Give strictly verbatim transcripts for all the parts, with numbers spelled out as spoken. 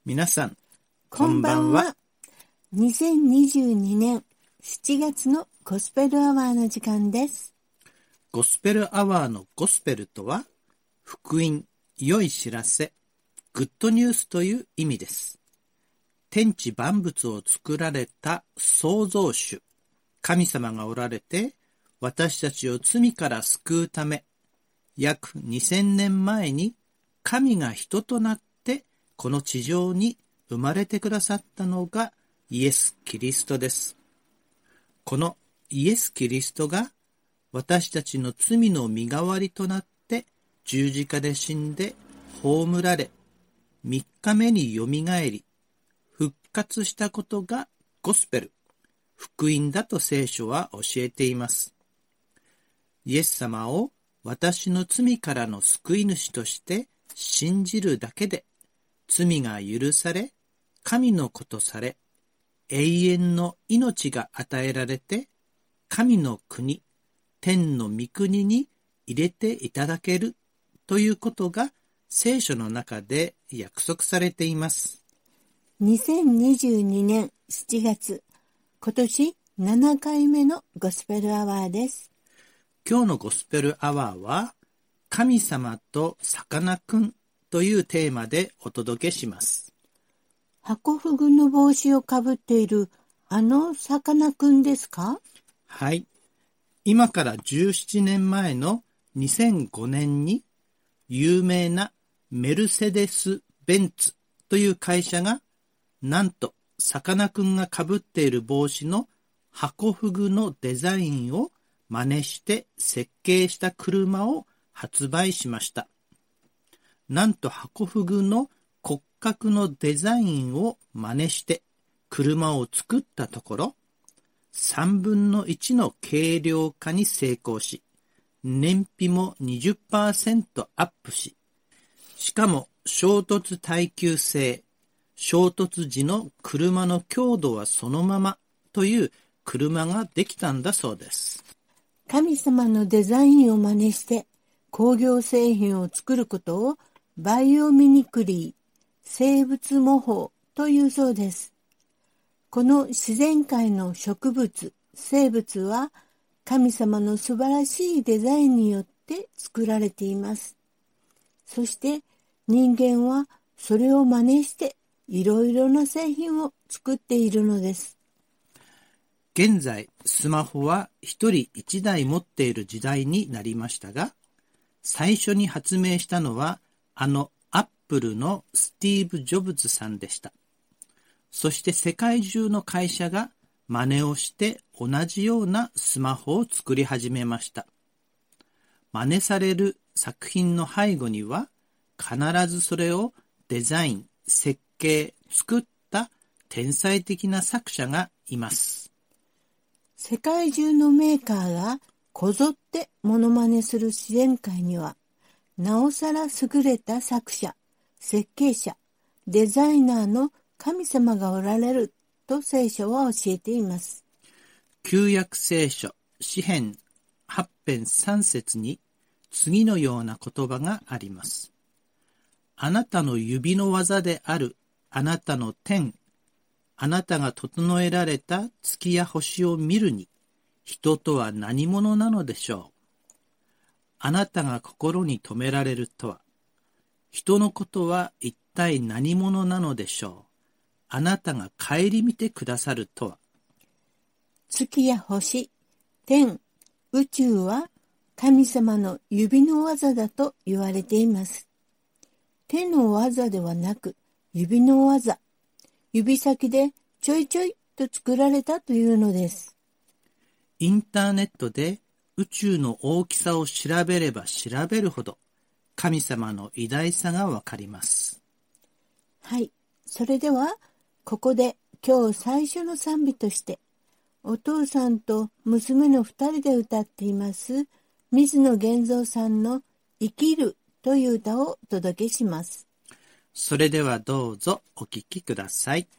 皆さん、 こんばんは。にせんにじゅうにねんしちがつのゴスペルアワーの時間です。 ゴスペルアワーのゴスペルとは、福音、良い知らせ、グッドニュースという意味です。天地万物を作られた創造主、神様がおられて、私たちを罪から救うため、約にせんねんまえに神が人となってこの地上に生まれてくださったのがイエス・キリストです。このイエス・キリストが私たちの罪の身代わりとなって十字架で死んで葬られ、三日目によみがえり、復活したことがゴスペル、福音だと聖書は教えています。イエス様を私の罪からの救い主として信じるだけで罪が許され、神の子とされ、永遠の命が与えられて、神の国、天の御国に入れていただけるということが聖書の中で約束されています。 にせんにじゅうにねんしちがつ、今年ななかいめのゴスペルアワーです。 今日のゴスペルアワーは、神様とさかなクンというテーマでお届けします。 ハコフグの帽子をかぶっているあのさかなクンですか？ はい。今からじゅうななねんまえのにせんごねんに有名なメルセデス・ベンツという会社がなんとさかなクンがかぶっている帽子のハコフグのデザインを真似して設計した車を発売しました。なんとハコフグの骨格のデザインを真似して車を作ったところ、さんぶんのいちの軽量化に成功し、燃費も にじゅっパーセント アップし、しかも衝突耐久性、衝突時の車の強度はそのままという車ができたんだそうです。 神様のデザインを真似して工業製品を作ることをバイオミミクリー、生物模倣というそうです。この自然界の植物、生物は神様の素晴らしいデザインによって作られています。そして人間はそれを真似していろいろな製品を作っているのです。 現在、スマホは一人一台持っている時代になりましたが、最初に発明したのはあのアップルのスティーブ・ジョブズさんでした。そして世界中の会社が真似をして同じようなスマホを作り始めました。真似される作品の背後には必ずそれをデザイン、設計、作った天才的な作者がいます。 世界中のメーカーがこぞってモノマネする自然界には、なおさら優れた作者、設計者、デザイナーの神様がおられると聖書は教えています。 旧約聖書詩編はち編さん節に次のような言葉があります。あなたの指の技であるあなたの天、あなたが整えられた月や星を見るに、人とは何者なのでしょう。あなたが心に留められるとは、人のことは一体何者なのでしょう。あなたが顧みてくださるとは。 月や星、天、宇宙は神様の指の技だと言われています。手の技ではなく指の技、指先でちょいちょいと作られたというのです。 インターネットで宇宙の大きさを調べれば調べるほど神様の偉大さがわかります。 はい、それではここで今日最初の賛美としてお父さんと娘の二人で歌っています水野源三さんの生きるという歌をお届けします。 それではどうぞお聴きください。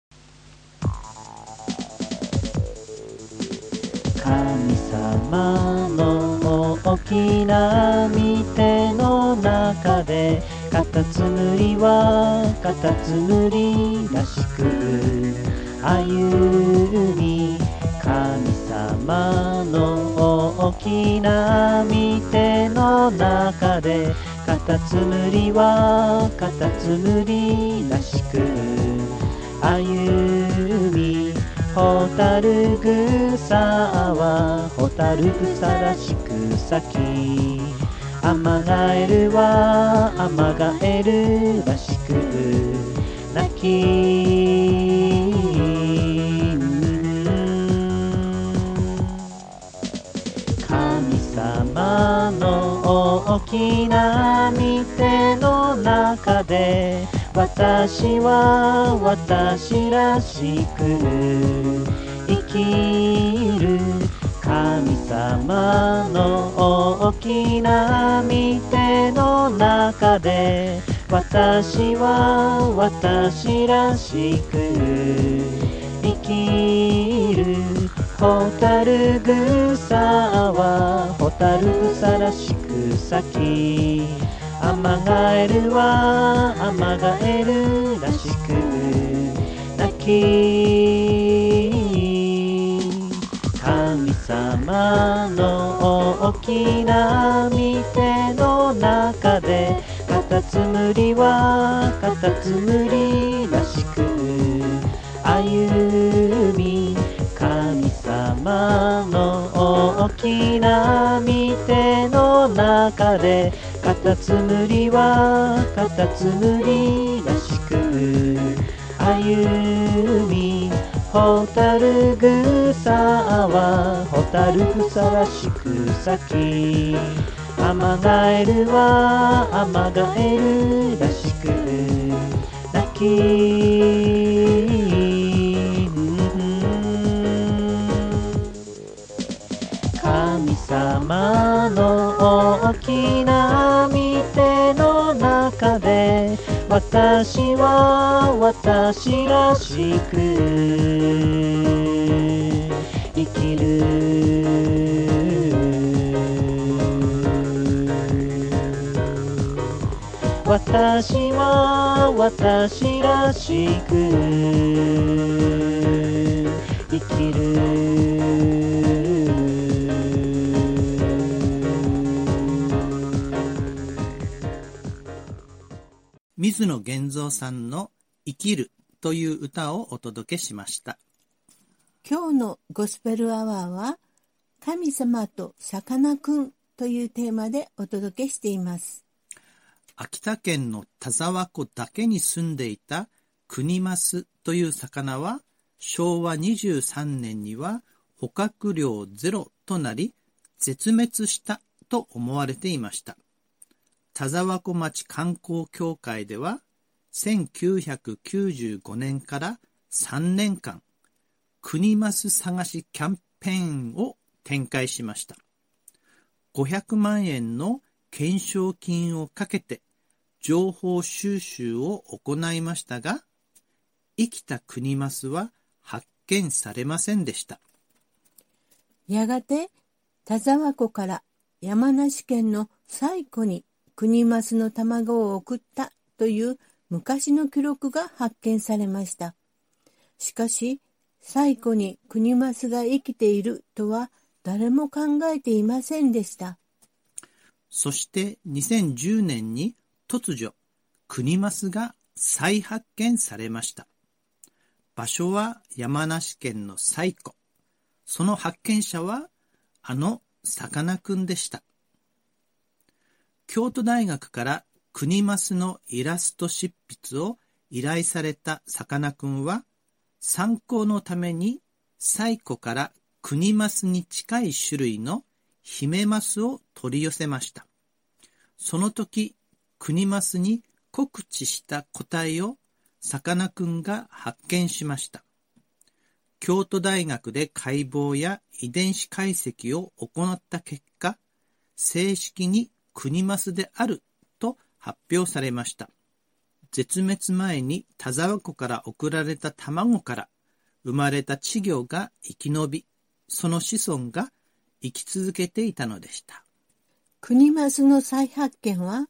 神様の大きな御手の中でカタツムリはカタツムリらしく歩み、神様の大きな御手の中で、カタツムリはカタツムリらしく歩み、ホタル草はホタル草らしく咲き、アマガエルはアマガエルらしく鳴き、神様の大きな御手の中で、私は私らしく生きる、神様の大きな御手の中で、私は私らしく生きる、ホタル草はホタル草らしく咲き、アマガエルはアマガエルらしく鳴き、神様の大きな御手の中で、カタツムリはカタツムリらしく歩み、神様の大きな御手の中で、カタツムリはカタツムリらしく歩み、ホタル草はホタル草らしく咲き、アマガエルはアマガエルらしく鳴き、神様の大きな御手の中で、私は私らしく生きる、私は私らしく生きる。 水野源三さんの生きるという歌をお届けしました。 今日のゴスペルアワーは、神様とさかなクンというテーマでお届けしています。 秋田県の田沢湖だけに住んでいたクニマスという魚は、しょうわにじゅうさんねんには捕獲量ゼロとなり、絶滅したと思われていました。田沢湖町観光協会では、せんきゅうひゃくきゅうじゅうごねんからさんねんかん、クニマス探しキャンペーンを展開しました。ごひゃくまんえんの懸賞金をかけて情報収集を行いましたが、生きたクニマスは発見されませんでした。 やがて田沢湖から山梨県の西湖にクニマスの卵を送ったという昔の記録が発見されました。しかし、西湖にクニマスが生きているとは誰も考えていませんでした。 そしてにせんじゅうねんに突如、クニマスが再発見されました。場所は山梨県の西湖。その発見者はあのさかなクンでした。京都大学からクニマスのイラスト執筆を依頼されたさかなクンは、参考のために西湖からクニマスに近い種類のヒメマスを取り寄せました。その時、クニマスに酷似した個体をさかなクンが発見しました。京都大学で解剖や遺伝子解析を行った結果、正式にクニマスであると発表されました。絶滅前に田沢湖から送られた卵から生まれた稚魚が生き延び、その子孫が生き続けていたのでした。 クニマスの再発見は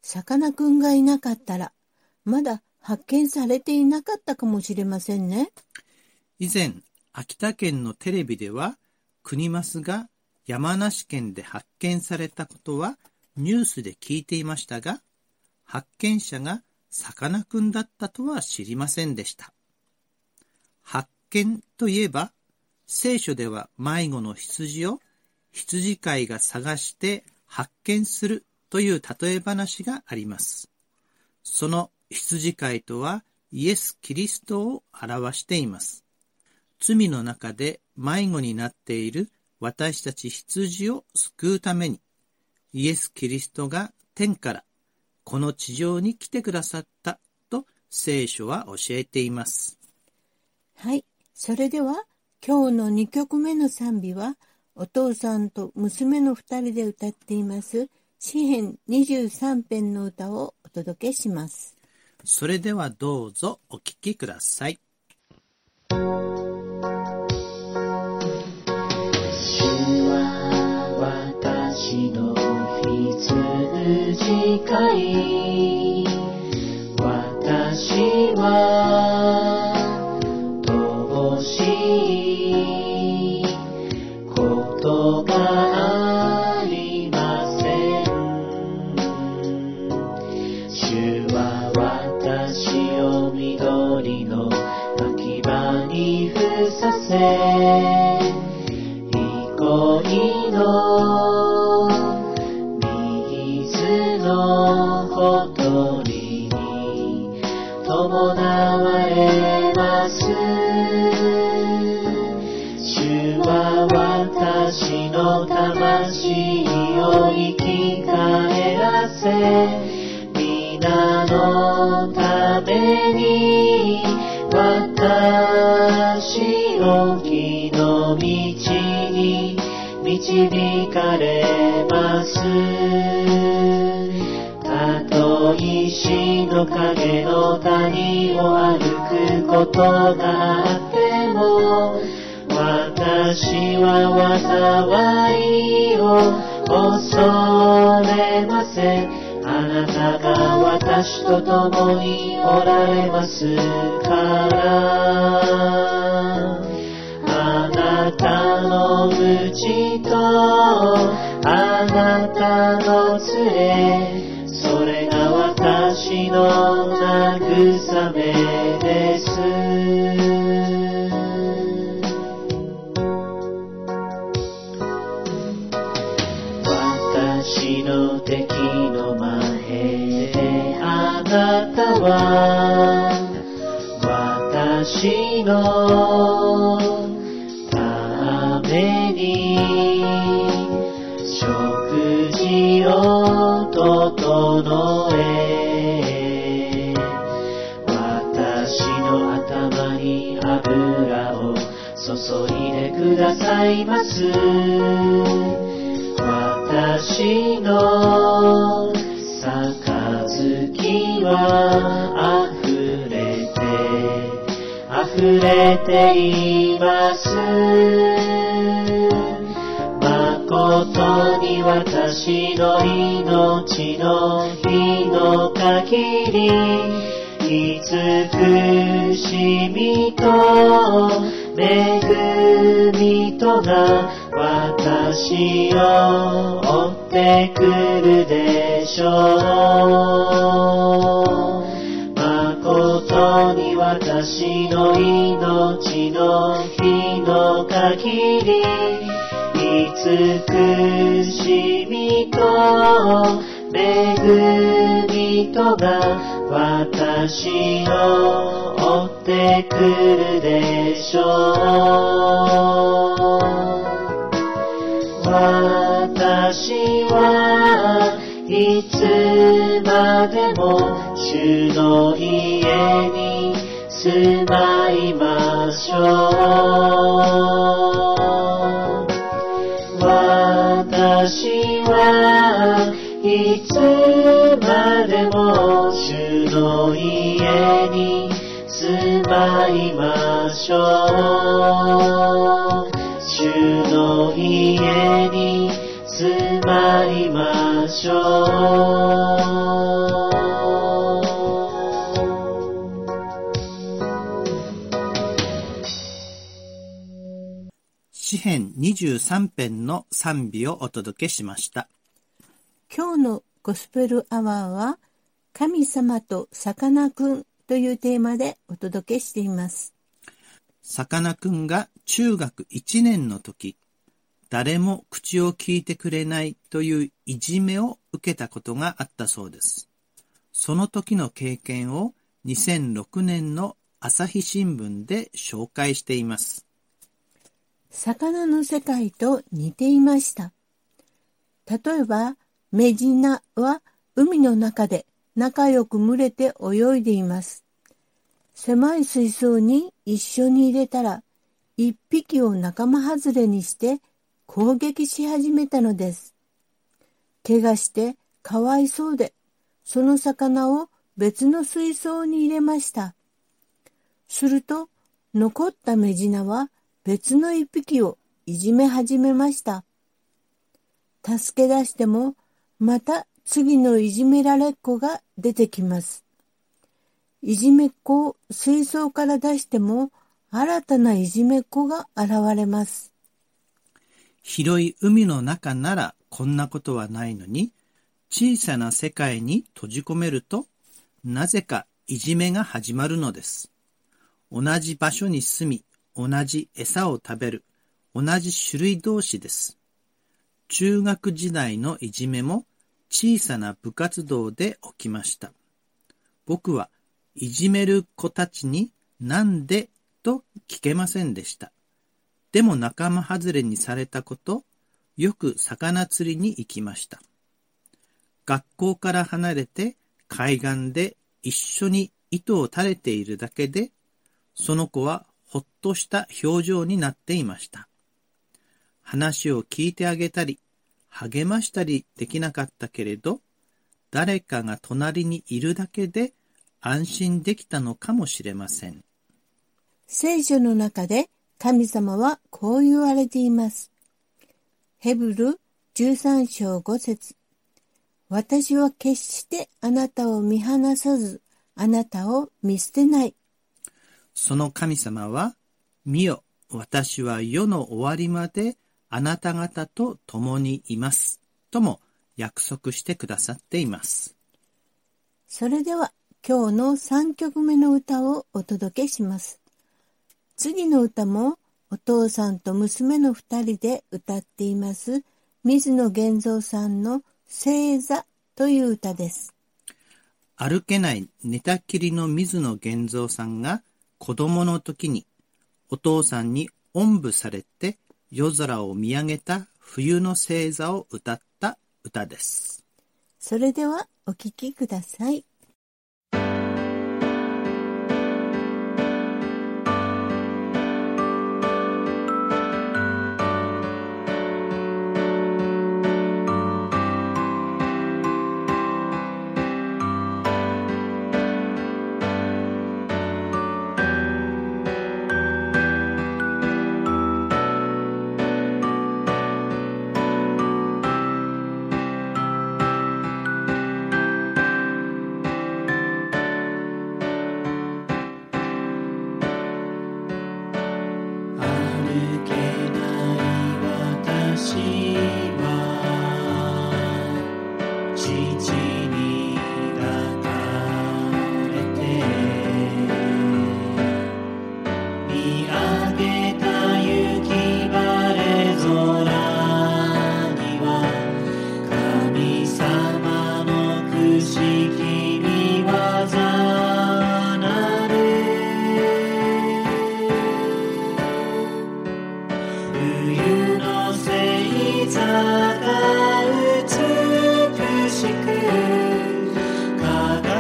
さかなクンがいなかったら、まだ発見されていなかったかもしれませんね。 以前、秋田県のテレビでは、クニマスが山梨県で発見されたことはニュースで聞いていましたが、発見者がさかなクンだったとは知りませんでした。発見といえば、聖書では迷子の羊を羊飼いが探して発見するという例え話があります。その羊飼いとはイエス・キリストを表しています。罪の中で迷子になっている私たち羊を救うために、イエス・キリストが天からこの地上に来てくださったと聖書は教えています。 はい、それでは今日のにきょくめの賛美は、お父さんと娘の二人で歌っています詩編にじゅうさん編の歌をお届けします。 それではどうぞお聴きください。 主は私の羊飼い、私は乏しいことがありません。主は私を緑の牧場にふさせ、憩いの水のほとりに伴われます。主は私の魂を生き返らせ、皆のために私を義の道に導かれます。たとえ死の影の谷を歩くことがあっても、私は災いを恐れません。あなたが私と共におられますから、あなたの鞭とあなたの杖、それが私の慰めです。私の敵の前であなたは私のために食事を整え、私の頭に油を注いでくださいます。私の杯はあふれてあふれています。誠に私の命の日の限り、慈しみと恵みとが私を追ってくるでしょう。誠に私の命の日の限り、慈しみと恵みとが私を追ってくるでしょう。私はいつまでも主の家に住まいましょう。私はいつまでも主の家に住まいましょう。主の家に住まいましょう。 詩編にじゅうさん編の賛美をお届けしました。 今日のゴスペルアワーは、神様とさかなクンというテーマでお届けしています。 さかなクンが中学いちねんの時、誰も口を聞いてくれないといういじめを受けたことがあったそうです。その時の経験をにせんろくねんの朝日新聞で紹介しています。 魚の世界と似ていました。例えば、メジナは海の中で仲良く群れて泳いでいます。狭い水槽に一緒に入れたら、一匹を仲間外れにして攻撃し始めたのです。怪我してかわいそうで、その魚を別の水槽に入れました。すると、残ったメジナは別の一匹をいじめ始めました。助け出しても、また次のいじめられっ子が出てきます。いじめっ子を水槽から出しても、新たないじめっ子が現れます。 広い海の中ならこんなことはないのに、小さな世界に閉じ込めると、なぜかいじめが始まるのです。同じ場所に住み、同じ餌を食べる、同じ種類同士です。中学時代のいじめも小さな部活動で起きました。僕はいじめる子たちになんでと聞けませんでした。でも仲間外れにされたこと、よく魚釣りに行きました。学校から離れて海岸で一緒に糸を垂れているだけで、その子はほっとした表情になっていました。話を聞いてあげたり、励ましたりできなかったけれど、誰かが隣にいるだけで安心できたのかもしれません。 聖書の中で神様はこう言われています。ヘブルじゅうさん章ご節。私は決してあなたを見放さず、あなたを見捨てない。 その神様は、見よ、私は世の終わりまであなた方と共にいます。とも約束してくださっています。 それでは今日のさんきょくめの歌をお届けします。次の歌もお父さんと娘の二人で歌っています水野源三さんの聖座という歌です。 歩けない寝たきりの水野源三さんが子供の時にお父さんにおんぶされて夜空を見上げた冬の星座を歌った歌です。 それではお聴きください。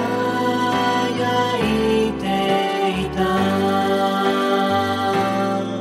「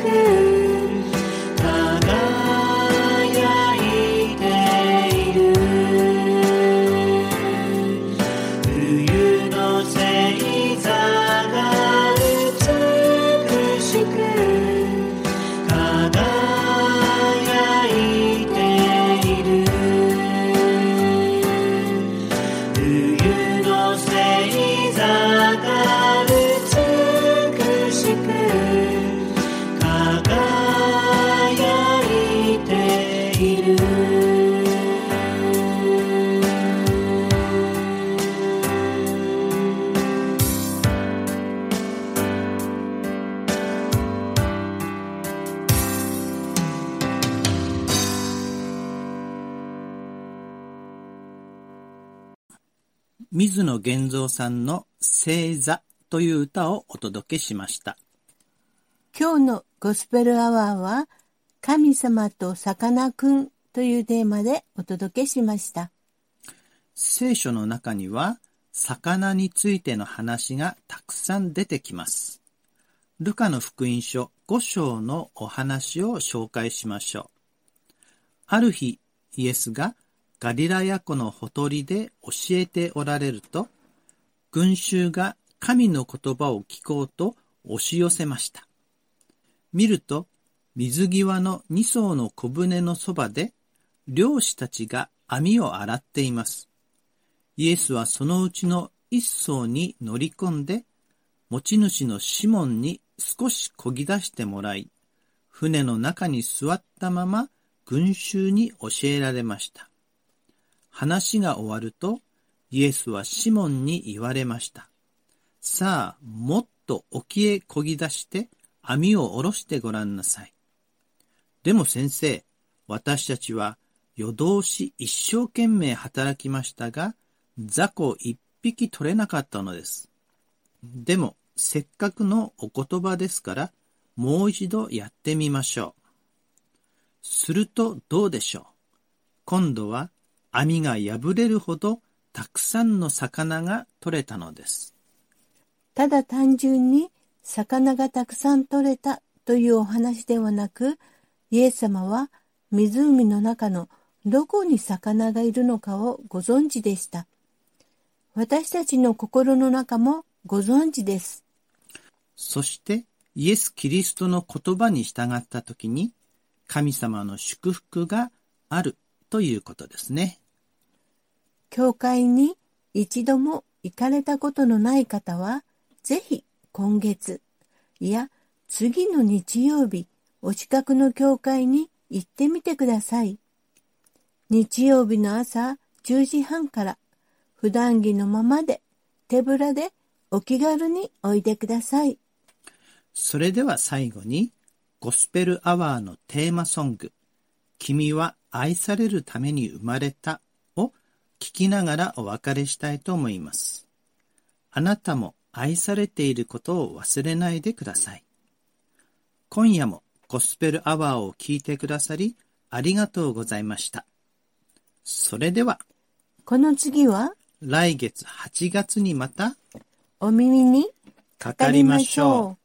水野源三さんの聖座という歌をお届けしました。 今日のゴスペルアワーは神様とさかなクンというテーマでお届けしました。 聖書の中には魚についての話がたくさん出てきます。ルカの福音書ご章のお話を紹介しましょう。ある日、イエスがガリラヤ湖のほとりで教えておられると、群衆が神の言葉を聞こうと押し寄せました。見ると、水際のに艘の小舟のそばで、漁師たちが網を洗っています。イエスはそのうちの一艘に乗り込んで、持ち主のシモンに少し漕ぎ出してもらい、船の中に座ったまま群衆に教えられました。話が終わると、イエスはシモンに言われました。さあ、もっと沖へ漕ぎ出して網を下ろしてごらんなさい。でも先生、私たちは夜通し一生懸命働きましたが、雑魚一匹取れなかったのです。でも、せっかくのお言葉ですから、もう一度やってみましょう。するとどうでしょう。今度は網が破れるほどたくさんの魚が取れたのです。 ただ単純に魚がたくさん取れたというお話ではなく、イエス様は湖の中のどこに魚がいるのかをご存知でした。私たちの心の中もご存知です。 そしてイエス・キリストの言葉に従ったときに、神様の祝福があるということですね。 教会に一度も行かれたことのない方は、ぜひ今月、いや次の日曜日、お近くの教会に行ってみてください。日曜日の朝じゅうじはんから普段着のままで手ぶらでお気軽においでください。 それでは最後にゴスペルアワーのテーマソング、君は愛されるために生まれたを聞きながらお別れしたいと思います。あなたも愛されていることを忘れないでください。今夜もゴスペルアワーを聞いてくださりありがとうございました。それでは、 この次は来月はちがつにまたお耳にかかりましょう。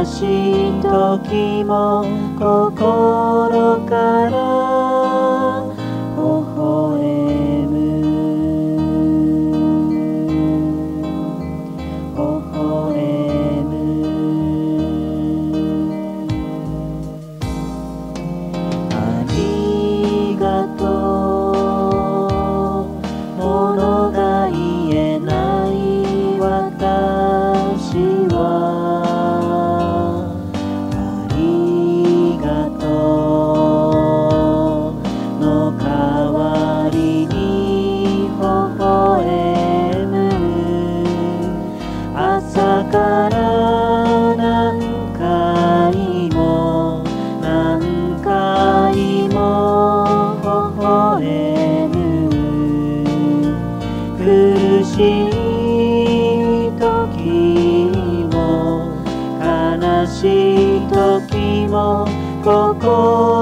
しい時も心から微笑む微笑むありがとう物が言えない私はありがとうの代わりに微笑む朝から何回も何回も微笑む苦しい時も悲しい時も心